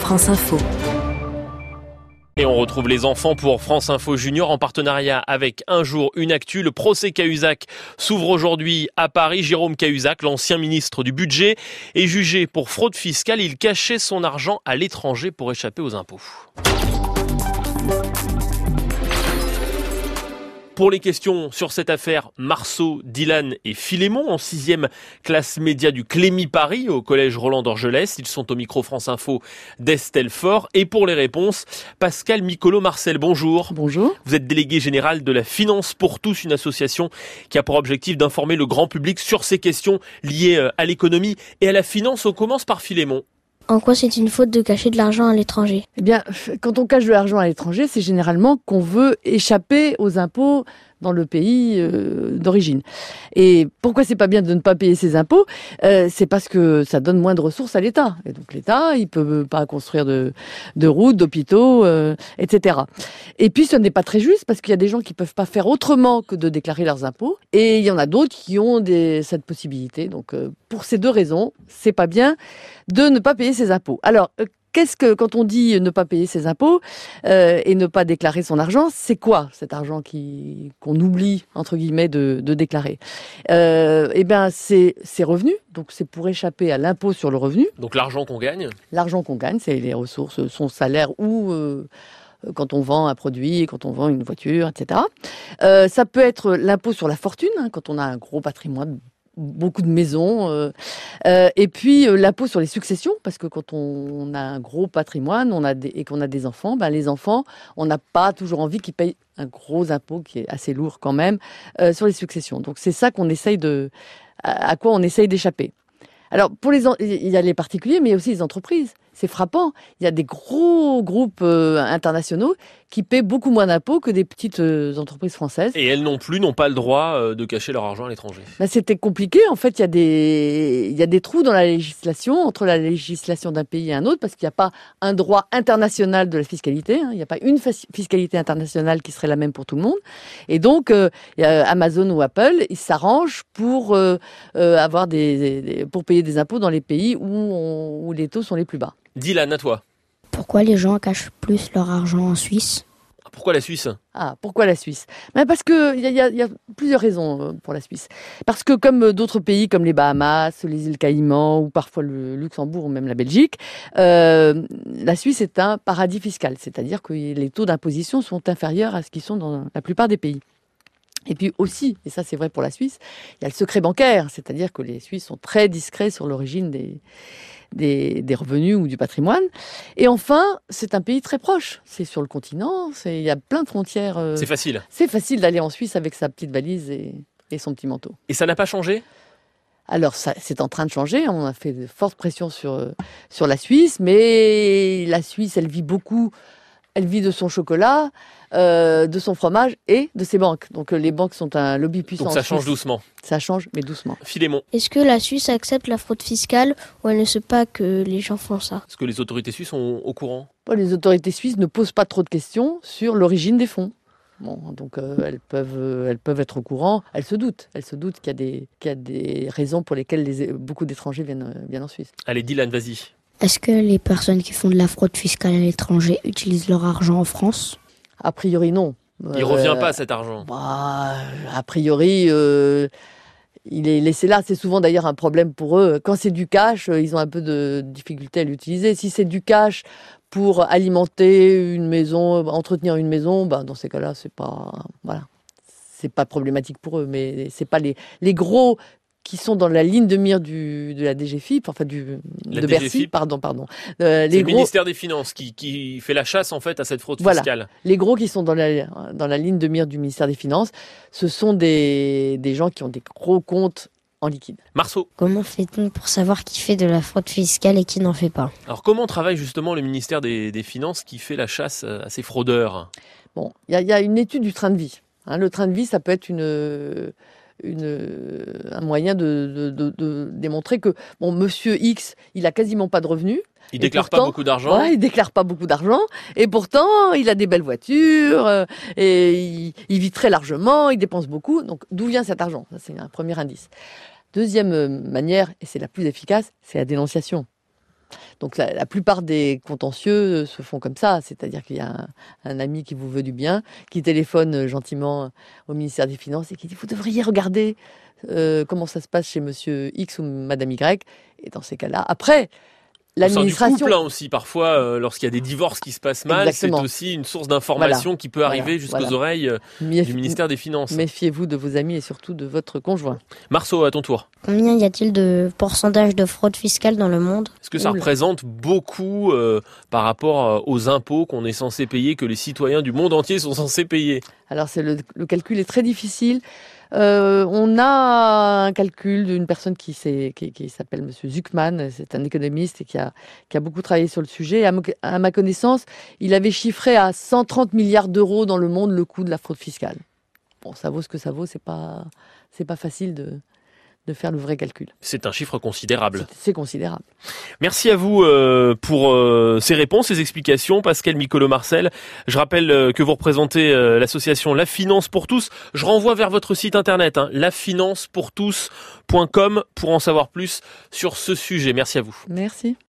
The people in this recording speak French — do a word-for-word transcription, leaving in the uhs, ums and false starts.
France Info. Et on retrouve les enfants pour France Info Junior en partenariat avec Un jour, une actu. Le procès Cahuzac s'ouvre aujourd'hui à Paris. Jérôme Cahuzac, l'ancien ministre du Budget, est jugé pour fraude fiscale. Il cachait son argent à l'étranger pour échapper aux impôts. Pour les questions sur cette affaire, Marceau, Dylan et Philémon en sixième classe média du Clémy Paris au collège Roland d'Orgelès. Ils sont au micro France Info d'Estelle Faure. Et pour les réponses, Pascal Micolo-Marcel, bonjour. Bonjour. Vous êtes délégué général de la Finance pour tous, une association qui a pour objectif d'informer le grand public sur ces questions liées à l'économie et à la finance. On commence par Philémon. En quoi c'est une faute de cacher de l'argent à l'étranger ? Eh bien, quand on cache de l'argent à l'étranger, c'est généralement qu'on veut échapper aux impôts dans le pays euh, d'origine. Et pourquoi c'est pas bien de ne pas payer ses impôts ? euh, C'est parce que ça donne moins de ressources à l'État. Et donc l'État, il peut pas construire de, de routes, d'hôpitaux, euh, et cetera. Et puis ce n'est pas très juste parce qu'il y a des gens qui peuvent pas faire autrement que de déclarer leurs impôts. Et il y en a d'autres qui ont des, cette possibilité. Donc euh, pour ces deux raisons, c'est pas bien de ne pas payer ses impôts. Alors, euh, Qu'est-ce que, quand on dit ne pas payer ses impôts euh, et ne pas déclarer son argent, c'est quoi cet argent qui, qu'on oublie, entre guillemets, de, de déclarer euh, Eh bien, c'est ses revenus, donc c'est pour échapper à l'impôt sur le revenu. Donc l'argent qu'on gagne ? L'argent qu'on gagne, c'est les ressources, son salaire ou... Euh, quand on vend un produit, quand on vend une voiture, et cetera. Euh, ça peut être l'impôt sur la fortune, hein, quand on a un gros patrimoine, beaucoup de maisons, euh, euh, et puis euh, l'impôt sur les successions, parce que quand on, on a un gros patrimoine on a des, et qu'on a des enfants, ben les enfants, on n'a pas toujours envie qu'ils payent un gros impôt qui est assez lourd quand même euh, sur les successions. Donc c'est ça qu'on essaye de, à, à quoi on essaye d'échapper. Alors pour les, il y a les particuliers, mais aussi les entreprises. C'est frappant. Il y a des gros groupes euh, internationaux qui paient beaucoup moins d'impôts que des petites euh, entreprises françaises. Et elles non plus n'ont pas le droit euh, de cacher leur argent à l'étranger. Ben, c'était compliqué. En fait, il y a des, il y a des trous dans la législation, entre la législation d'un pays et un autre, parce qu'il n'y a pas un droit international de la fiscalité. Hein. Il n'y a pas une fiscalité internationale qui serait la même pour tout le monde. Et donc, euh, Amazon ou Apple, ils s'arrangent pour euh, euh, avoir des, des, pour payer des impôts dans les pays où, on, où les taux sont les plus bas. Dylan, à toi. Pourquoi les gens cachent plus leur argent en Suisse ? Pourquoi la Suisse ? Ah, pourquoi la Suisse ? Ben parce que il y, y, y a plusieurs raisons pour la Suisse. Parce que comme d'autres pays, comme les Bahamas, les îles Caïmans ou parfois le Luxembourg ou même la Belgique, euh, la Suisse est un paradis fiscal, c'est-à-dire que les taux d'imposition sont inférieurs à ce qu'ils sont dans la plupart des pays. Et puis aussi, et ça c'est vrai pour la Suisse, il y a le secret bancaire, c'est-à-dire que les Suisses sont très discrets sur l'origine des, des, des revenus ou du patrimoine. Et enfin, c'est un pays très proche. C'est sur le continent, c'est, il y a plein de frontières. Euh, c'est facile. C'est facile d'aller en Suisse avec sa petite valise et, et son petit manteau. Et ça n'a pas changé ? Alors, ça, c'est en train de changer. On a fait de fortes pressions sur, sur la Suisse, mais la Suisse, elle vit beaucoup... Elle vit de son chocolat, euh, de son fromage et de ses banques. Donc les banques sont un lobby puissant. Donc ça change doucement. Ça change, mais doucement. Philémon. Est-ce que la Suisse accepte la fraude fiscale ou elle ne sait pas que les gens font ça ? Est-ce que les autorités suisses sont au courant ? Bon, les autorités suisses ne posent pas trop de questions sur l'origine des fonds. Bon, donc euh, elles peuvent, euh, elles peuvent être au courant. Elles se doutent. Elles se doutent qu'il y a des, qu'il y a des raisons pour lesquelles les, beaucoup d'étrangers viennent, viennent en Suisse. Allez, Dylan, vas-y. Est-ce que les personnes qui font de la fraude fiscale à l'étranger utilisent leur argent en France ? A priori, non. Il ne euh, revient pas, cet argent. Bah, a priori, euh, il est laissé là. C'est souvent d'ailleurs un problème pour eux. Quand c'est du cash, ils ont un peu de difficulté à l'utiliser. Si c'est du cash pour alimenter une maison, entretenir une maison, bah, dans ces cas-là, c'est pas, voilà, c'est pas problématique pour eux. Mais c'est pas les, les gros qui sont dans la ligne de mire du, de la D G F I P, enfin du, la de D G F I P, Bercy, pardon, pardon. Euh, les c'est le gros, ministère des Finances qui, qui fait la chasse en fait à cette fraude voilà, fiscale. Les gros qui sont dans la, dans la ligne de mire du ministère des Finances, ce sont des, des gens qui ont des gros comptes en liquide. Marceau. Comment fait-on pour savoir qui fait de la fraude fiscale et qui n'en fait pas ? Alors comment travaille justement le ministère des, des Finances qui fait la chasse à ces fraudeurs ? Bon, il y, y a une étude du train de vie. Hein, le train de vie, ça peut être une... Une, un moyen de, de, de, de démontrer que bon, Monsieur X, il a quasiment pas de revenus. Il ne déclare pourtant, pas beaucoup d'argent. Ouais, il déclare pas beaucoup d'argent. Et pourtant, il a des belles voitures, euh, et il, il vit très largement, il dépense beaucoup. Donc, d'où vient cet argent ? Ça, c'est un premier indice. Deuxième manière, et c'est la plus efficace, c'est la dénonciation. Donc la, la plupart des contentieux se font comme ça, c'est-à-dire qu'il y a un, un ami qui vous veut du bien, qui téléphone gentiment au ministère des Finances et qui dit vous devriez regarder euh, comment ça se passe chez Monsieur X ou Madame Y. Et dans ces cas-là, après. L'administration. Du couple, hein, aussi, parfois, euh, lorsqu'il y a des divorces qui se passent mal, Exactement. c'est aussi une source d'information voilà. qui peut arriver voilà. jusqu'aux voilà. oreilles euh, Méf- du ministère des Finances. Méfiez-vous de vos amis et surtout de votre conjoint. Marceau, à ton tour. Combien y a-t-il de pourcentage de fraude fiscale dans le monde ? Est-ce que ça Oula. représente beaucoup euh, par rapport aux impôts qu'on est censé payer, que les citoyens du monde entier sont censés payer ? Alors, c'est le, le calcul est très difficile. Euh, on a un calcul d'une personne qui, qui, qui s'appelle Monsieur Zuckman, c'est un économiste et qui a, qui a beaucoup travaillé sur le sujet. À, à ma connaissance, il avait chiffré à cent trente milliards d'euros dans le monde le coût de la fraude fiscale. Bon, ça vaut ce que ça vaut, c'est pas, c'est pas facile de, de faire le vrai calcul. C'est un chiffre considérable. C'est, c'est considérable. Merci à vous euh, pour euh, ces réponses, ces explications, Pascal Micolo-Marcel. Je rappelle euh, que vous représentez euh, l'association La Finance pour tous. Je renvoie vers votre site internet, hein, la finance pour tous point com, pour en savoir plus sur ce sujet. Merci à vous. Merci.